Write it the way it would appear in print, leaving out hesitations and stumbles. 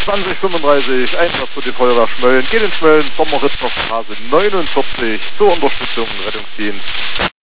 2035, Einsatz für die Feuerwehr Schmölln. Geht in Schmölln, Sommerritzner Straße 49 zur Unterstützung Rettungsdienst.